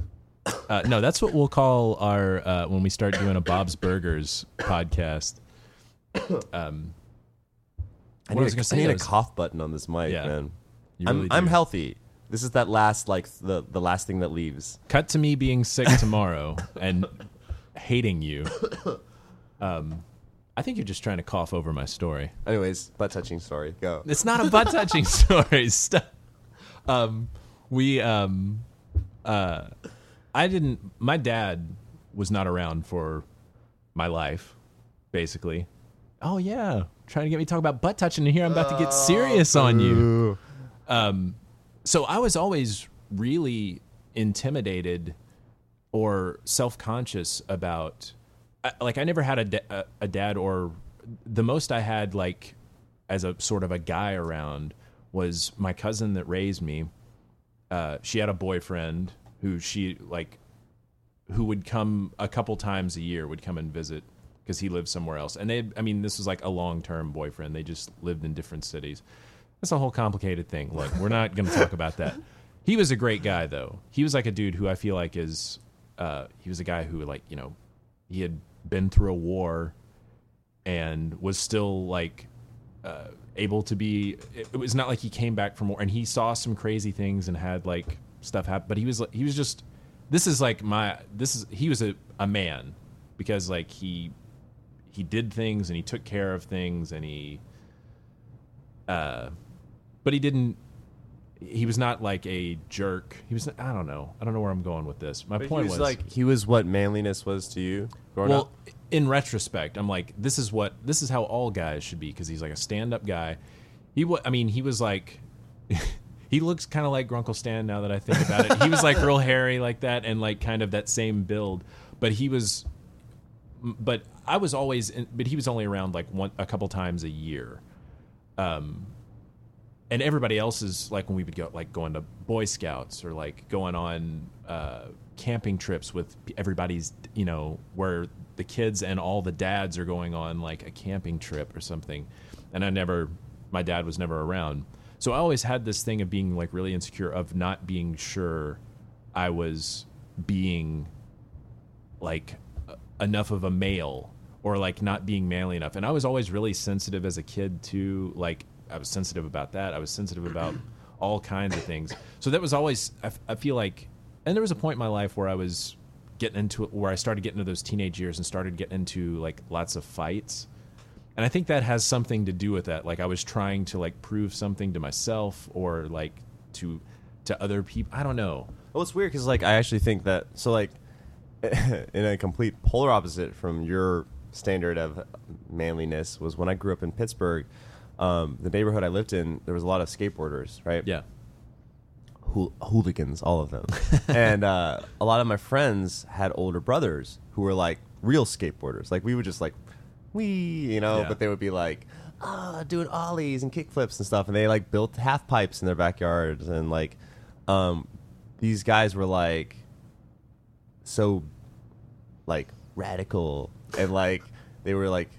uh, no, that's what we'll call our uh, when we start doing a Bob's Burgers podcast. Um, I what need, I was a, gonna I say need a is- cough button on this mic, Yeah. man. you I'm really I'm do. healthy. This is that last like the the last thing that leaves. Cut to me being sick tomorrow and hating you. Um, I think you're just trying to cough over my story. Anyways, butt touching story. Go. It's not a butt touching story. Stop. Um, we um, uh, I didn't. My dad was not around for my life, basically. Oh yeah, trying to get me to talk about butt touching, and here I'm about to get serious on you. Um, so I was always really intimidated or self-conscious about. I- Like I never had a, da- a a dad, or the most I had like as a sort of a guy around was my cousin that raised me. Uh, she had a boyfriend who she like, who would come a couple times a year, would come and visit because he lived somewhere else. And they, I mean, this was like a long-term boyfriend. They just lived in different cities. That's a whole complicated thing. Look, we're not going to talk about that. He was a great guy though. He was like a dude who I feel like is uh, he was a guy who like you know he had been through a war and was still like uh, able to be. It, it was not like he came back from war and he saw some crazy things and had like stuff happen. But he was he was just. This is like my. This is he was a, a man because like he he did things and he took care of things and he. Uh, but he didn't. He was not like a jerk. He was. I don't know. I don't know where I'm going with this. My But point he was, was like he was what manliness was to you growing well, up. in retrospect, I'm like, this is what this is how all guys should be because he's like a stand-up guy. He, wa- I mean, he was like, he looks kind of like Grunkle Stan now that I think about it. He was like real hairy like that and like kind of that same build, but he was, but I was always, in, but he was only around like one a couple times a year. Um, and everybody else is like when we would go like going to Boy Scouts or like going on uh, camping trips with everybody's, you know, where the kids and all the dads are going on like a camping trip or something. And I never, my dad was never around. So I always had this thing of being like really insecure of not being sure I was being like enough of a male or like not being manly enough. And I was always really sensitive as a kid too. Like I was sensitive about that. I was sensitive about all kinds of things. So that was always, I, I feel like, and there was a point in my life where I was getting into it, where I started getting into those teenage years and started getting into like lots of fights. And I think that has something to do with that. Like I was trying to like prove something to myself or like to, to other people. I don't know. Well, it's weird because like I actually think that so like in a complete polar opposite from your standard of manliness was when I grew up in Pittsburgh. Um, the neighborhood I lived in, there was a lot of skateboarders, right? Yeah. Hool- hooligans, all of them. And uh, a lot of my friends had older brothers who were like real skateboarders. Like we would just like, wee, you know, Yeah. but they would be like, ah, doing ollies and kickflips and stuff. And they like built half pipes in their backyards. And like, um, these guys were like, so like radical and like they were like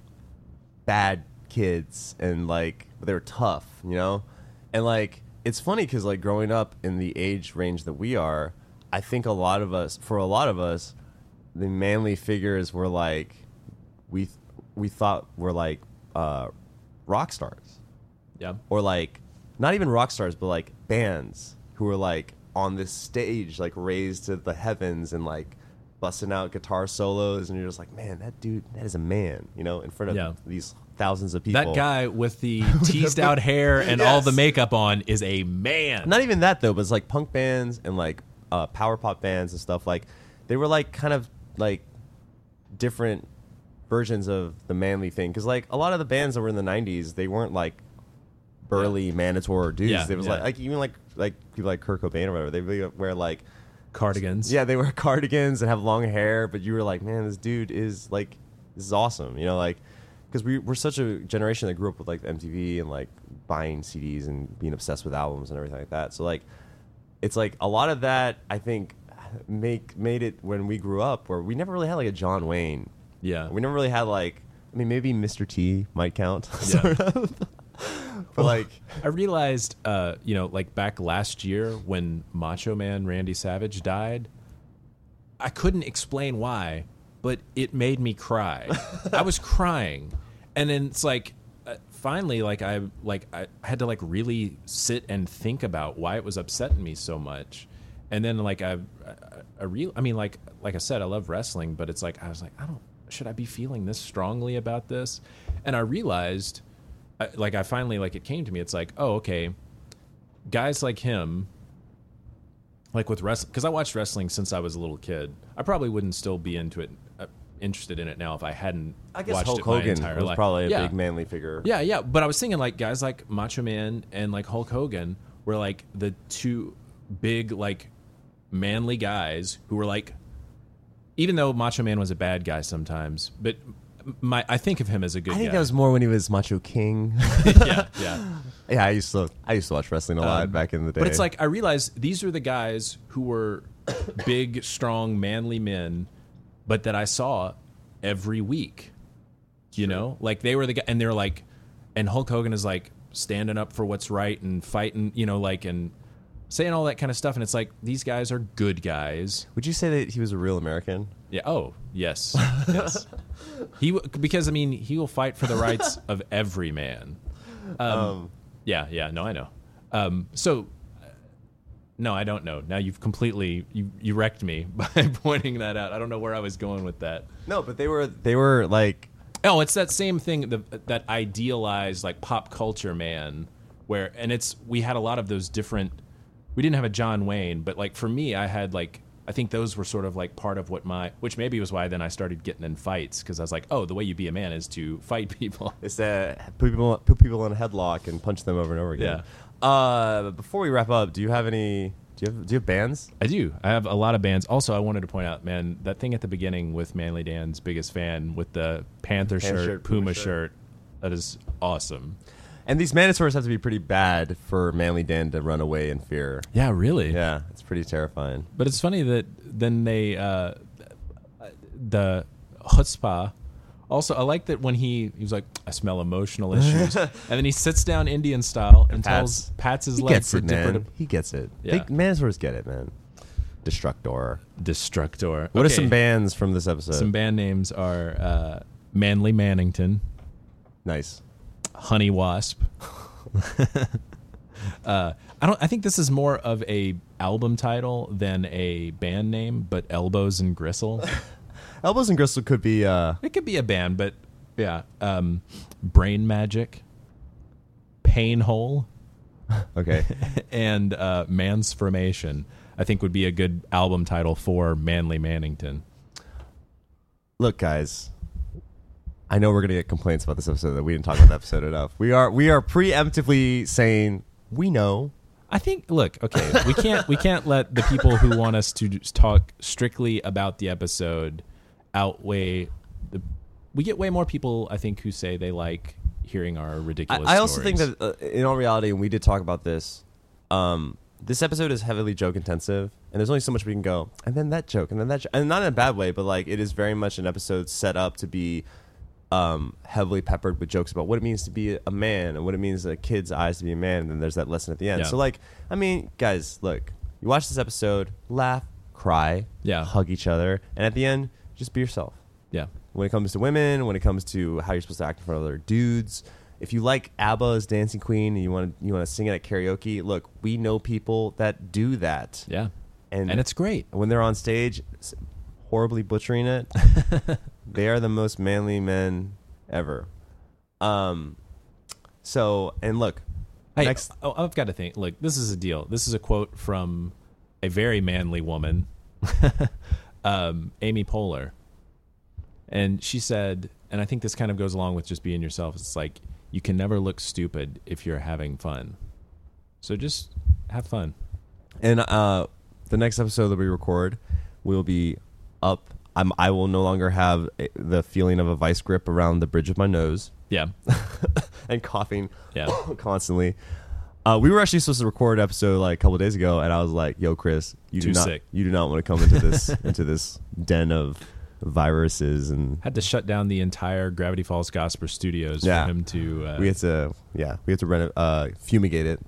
bad kids and like they were tough, you know? And like it's funny because like growing up in the age range that we are, I think a lot of us, for a lot of us, the manly figures were like we th- we thought were like uh, rock stars. Yeah. Or like not even rock stars, but like bands who were like on this stage, like raised to the heavens and like busting out guitar solos, and you're just like, man, that dude, that is a man, you know, in front of Yeah. these thousands of people. That guy with the teased out hair and all Yes. the makeup on is a man. Not even that though, but it's like punk bands and like uh, power pop bands and stuff. Like they were like kind of like different versions of the manly thing, because like a lot of the bands that were in the nineties, they weren't like burly Manitor dudes. Yeah, They was yeah. like like even like like people like Kurt Cobain or whatever. They really wear like Cardigans. yeah, they wear cardigans and have long hair, but you were like, man, this dude is like, this is awesome, you know, like, because we we're such a generation that grew up with like M T V and like buying C Ds and being obsessed with albums and everything like that. So like, it's like a lot of that I think make made it when we grew up, where we never really had like a John Wayne. Yeah. We never really had like, I mean, maybe Mister T might count, Yeah. sort of. But like, I realized, uh, you know, like back last year when Macho Man Randy Savage died, I couldn't explain why, but it made me cry. I was crying, and then it's like, uh, finally, like I like I had to like really sit and think about why it was upsetting me so much, and then like I, I, I real, I mean, like like I said, I love wrestling, but it's like I was like, I don't, should I be feeling this strongly about this? And I realized. I, like I finally like it came to me. It's like, oh, okay, guys like him, like with wrestling, because I watched wrestling since I was a little kid. I probably wouldn't still be into it, uh, interested in it now if I hadn't. I guess watched Hulk it my Hogan entire was life. probably a Yeah. big manly figure. Yeah, yeah. But I was thinking like guys like Macho Man and like Hulk Hogan were like the two big like manly guys who were like, even though Macho Man was a bad guy sometimes, but my I think of him as a good I think guy. that was more when he was Macho King. yeah, yeah. Yeah, I used to I used to watch wrestling a lot Um, back in the day. But it's like I realized these are the guys who were big, strong, manly men, but that I saw every week. You know, like they were the guy, and they're like, and Hulk Hogan is like standing up for what's right and fighting. You know, like and saying all that kind of stuff, and it's like these guys are good guys. Would you say that he was a real American? Yeah. Oh, yes, yes. He w- because I mean he will fight for the rights of every man. Um, Um, yeah, yeah. No, I know. Um, so. No, I don't know. Now you've completely you, you wrecked me by pointing that out. I don't know where I was going with that. No, but they were they were like Oh, it's that same thing, the, that idealized like pop culture man, where and it's we had a lot of those different. We didn't have a John Wayne, but like for me, I had like I think those were sort of like part of what my, which maybe was why then I started getting in fights because I was like, oh, the way you be a man is to fight people. it's that put people put people in a headlock and punch them over and over again. Yeah. Uh, before we wrap up, do you have any? Do you have do you have bands? I do. I have a lot of bands. Also, I wanted to point out, man, that thing at the beginning with Manly Dan's biggest fan with the Panther Panther shirt, shirt, Puma, Puma shirt. shirt. That is awesome. And these Manitours have to be pretty bad for Manly Dan to run away in fear. Yeah, really. Yeah, it's pretty terrifying. But it's funny that then they, uh, the chutzpah. Also, I like that when he he was like, I smell emotional issues, and then he sits down Indian style and, And tells pats his He leg gets for it, Dipper man. to He gets it. Yeah. They, Manitours get it, man. Destructor. Destructor. What are Okay. some bands from this episode? Some band names are uh, Manly Mannington, Nice. Honey Wasp. uh, I don't. I think this is more of a album title than a band name, but Elbows and Gristle. Elbows and Gristle could be. Uh, It could be a band, but yeah. Um, Brain Magic, Pain Hole, okay. and uh, Mansformation. I think would be a good album title for Manly Mannington. Look, guys. I know we're gonna get complaints about this episode that we didn't talk about the episode enough. We are we are preemptively saying we know. I think. Look, okay, we can't we can't let the people who want us to just talk strictly about the episode outweigh the. We get way more people, I think, who say they like hearing our I, ridiculous. I also stories. think that uh, in all reality, and we did talk about this. Um, this episode is heavily joke intensive, and there's only so much we can go. And then that joke, and then that, jo- and not in a bad way, but like it is very much an episode set up to be. Um, heavily peppered with jokes about what it means to be a man and what it means in a kid's eyes to be a man, and then there's that lesson at the end. Yeah. So, like, I mean, guys, look, you watch this episode, laugh, cry, Yeah. hug each other, and at the end, just be yourself. yeah, When it comes to women, when it comes to how you're supposed to act in front of other dudes, if you like ABBA's Dancing Queen and you want to you want to sing it at karaoke, look, we know people that do that, yeah, and and it's great. when they're on stage, s- horribly butchering it. They are the most manly men ever. Um, so, and look, Hey, next, oh, I've got to think. Look, this is a deal. This is a quote from a very manly woman, um, Amy Poehler, and she said, and I think this kind of goes along with just being yourself. It's like you can never look stupid if you're having fun. So just have fun. and uh, the next episode that we record will be up. I'm, I will no longer have a- the feeling of a vice grip around the bridge of my nose Yeah, and coughing yeah. constantly. Uh, we were actually supposed to record an episode like a couple days ago, and I was like, "Yo, Chris, you Too do not, sick. you do not want to come into this into this den of viruses." And Had to shut down the entire Gravity Falls Gospel Studios Yeah. for him to. Uh, we had to, yeah, we had to rent it, uh, fumigate it.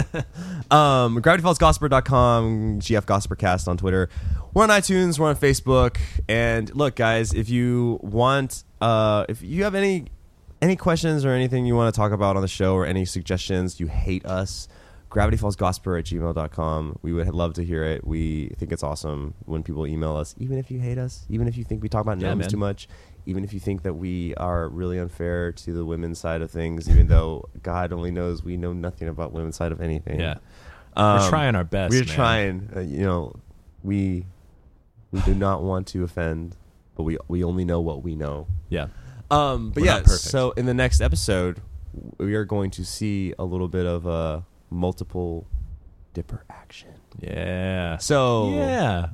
um, gravity falls gospel dot com, G F Gospelcast on Twitter. We're on iTunes, we're on Facebook, and look, guys, if you want, uh, if you have any any questions or anything you want to talk about on the show or any suggestions, you hate us, gravity falls gospel at gmail dot com. We would love to hear it. We think it's awesome when people email us, even if you hate us, even if you think we talk about Yeah, gnomes man. too much, even if you think that we are really unfair to the women's side of things, even though God only knows we know nothing about women's side of anything. yeah, Um, we're trying our best. We're man. trying. Uh, you know, we we do not want to offend, but we we only know what we know. Yeah, Um, but We're yeah, not perfect. so in the next episode, we are going to see a little bit of uh, multiple Dipper action. yeah. So Yeah.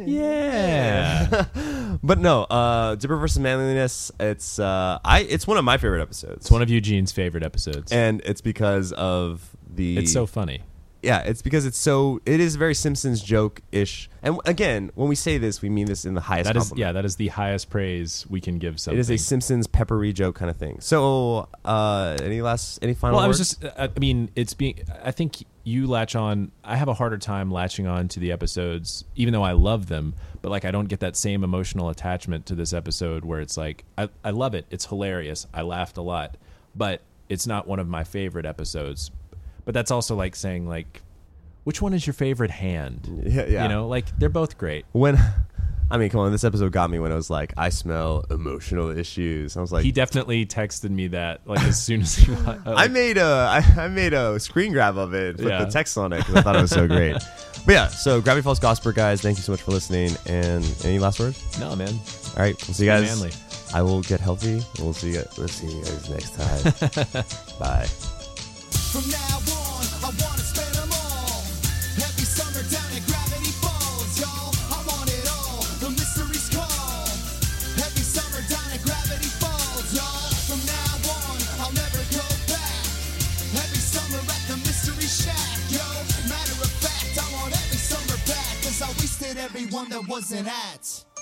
Yeah. but no, uh, Dipper versus Manliness. It's uh, I. It's one of my favorite episodes. It's one of Eugene's favorite episodes. and it's because of the. It's so funny. Yeah, it's because it's so. It is very Simpsons joke ish. And again, when we say this, we mean this in the highest. That is compliment. yeah, that is the highest praise we can give something. It is a Simpsons peppery joke kind of thing. So, uh, any last, any final? Well, I was words? just uh, I mean, it's being I think you latch on. I have a harder time latching on to the episodes, even though I love them. But like, I don't get that same emotional attachment to this episode where it's like, I, I love it. It's hilarious. I laughed a lot, but it's not one of my favorite episodes. But that's also like saying like, which one is your favorite hand? Yeah, yeah. You know, like they're both great. When, I mean, come on, this episode got me when I was like, I smell emotional issues. I was like, He definitely texted me that like as soon as he. wa- I Like, made a I, I made a screen grab of it with Yeah. the text on it because I thought it was so great. But yeah, so Gravity Falls Gospel, guys, thank you so much for listening. And any last words? no, man. All right, we'll see you guys. Manly. I will get healthy. We'll see you. We'll see you guys next time. Bye. From now on, I wanna spend them all. Every summer down at Gravity Falls, y'all. I want it all. The mystery's call. Every summer down at Gravity Falls, y'all. From now on, I'll never go back. Every summer at the Mystery Shack, yo. Matter of fact, I want every summer back, 'cause I wasted every one that wasn't at.